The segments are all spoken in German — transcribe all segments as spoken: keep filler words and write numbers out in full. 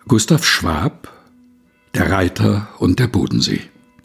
Gustav Schwab, der Reiter und der Bodensee.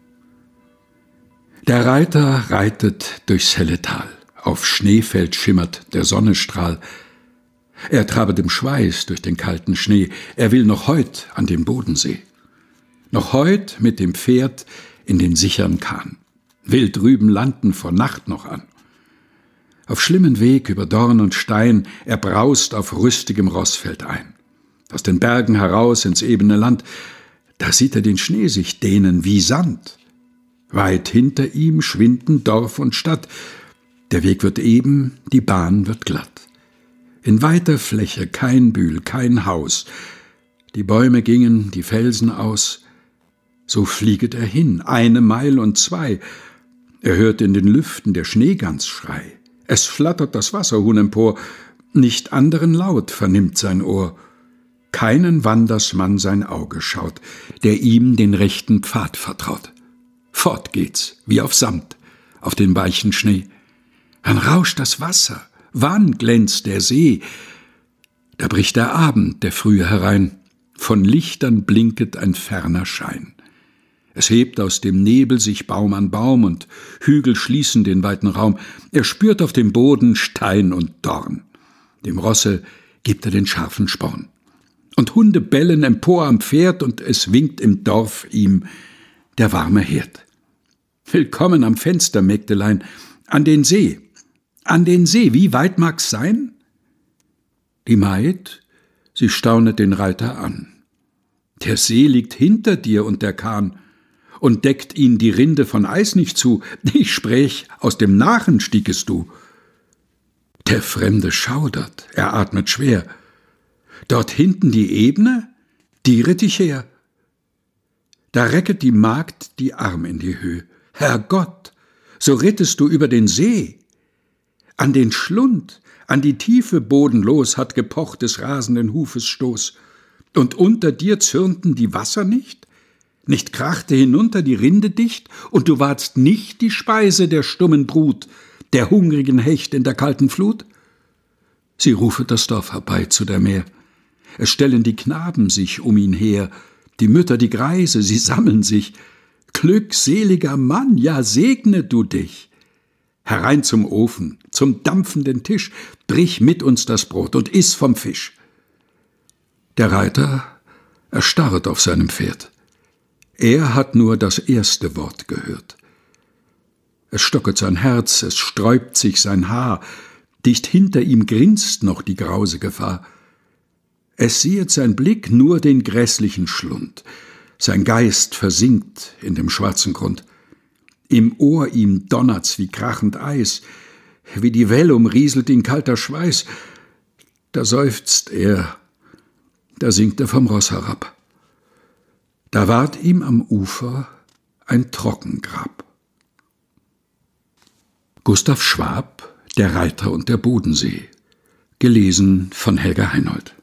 Der Reiter reitet durchs helle Tal, auf Schneefeld schimmert der Sonnenstrahl. Er trabet im Schweiß durch den kalten Schnee, er will noch heut an den Bodensee. Noch heut mit dem Pferd in den sichern Kahn, will drüben landen vor Nacht noch an. Auf schlimmen Weg über Dorn und Stein, er braust auf rüstigem Rossfeld ein. Aus den Bergen heraus ins ebene Land, da sieht er den Schnee sich dehnen wie Sand. Weit hinter ihm schwinden Dorf und Stadt, der Weg wird eben, die Bahn wird glatt. In weiter Fläche kein Bühl, kein Haus, die Bäume gingen die Felsen aus. So flieget er hin, eine Meil und zwei, er hört in den Lüften der Schneegans Schrei. Es flattert das Wasserhuhn empor, nicht anderen Laut vernimmt sein Ohr. Keinen Wandersmann sein Auge schaut, der ihm den rechten Pfad vertraut. Fort geht's, wie auf Samt, auf den weichen Schnee. Wann rauscht das Wasser, wann glänzt der See? Da bricht der Abend, der frühe herein, von Lichtern blinket ein ferner Schein. Es hebt aus dem Nebel sich Baum an Baum und Hügel schließen den weiten Raum. Er spürt auf dem Boden Stein und Dorn. Dem Rosse gibt er den scharfen Sporn. Und Hunde bellen empor am Pferd und es winkt im Dorf ihm der warme Herd. Willkommen am Fenster, Mägdelein, an den See, an den See, wie weit mag's sein? Die Maid, sie staunet den Reiter an. Der See liegt hinter dir und der Kahn, und deckt ihn die Rinde von Eis nicht zu, ich spräch, aus dem Nachen stiegest du. Der Fremde schaudert, er atmet schwer. Dort hinten die Ebene, die ritt ich her. Da recket die Magd die Arm in die Höh. Herrgott, so rittest du über den See. An den Schlund, an die Tiefe bodenlos hat gepocht des rasenden Hufes Stoß. Und unter dir zürnten die Wasser nicht? Nicht krachte hinunter die Rinde dicht, und du warst nicht die Speise der stummen Brut, der hungrigen Hecht in der kalten Flut? Sie rufet das Dorf herbei zu der Meer. Es stellen die Knaben sich um ihn her, die Mütter, die Greise, sie sammeln sich. Glückseliger Mann, ja segne du dich. Herein zum Ofen, zum dampfenden Tisch, brich mit uns das Brot und iss vom Fisch. Der Reiter erstarrt auf seinem Pferd. Er hat nur das erste Wort gehört. Es stocket sein Herz, es sträubt sich sein Haar, dicht hinter ihm grinst noch die grause Gefahr. Es siehet sein Blick nur den grässlichen Schlund, sein Geist versinkt in dem schwarzen Grund. Im Ohr ihm donnert's wie krachend Eis, wie die Well umrieselt ihn kalter Schweiß. Da seufzt er, da sinkt er vom Ross herab. Da ward ihm am Ufer ein Trockengrab. Gustav Schwab, der Reiter und der Bodensee. Gelesen von Helga Heinold.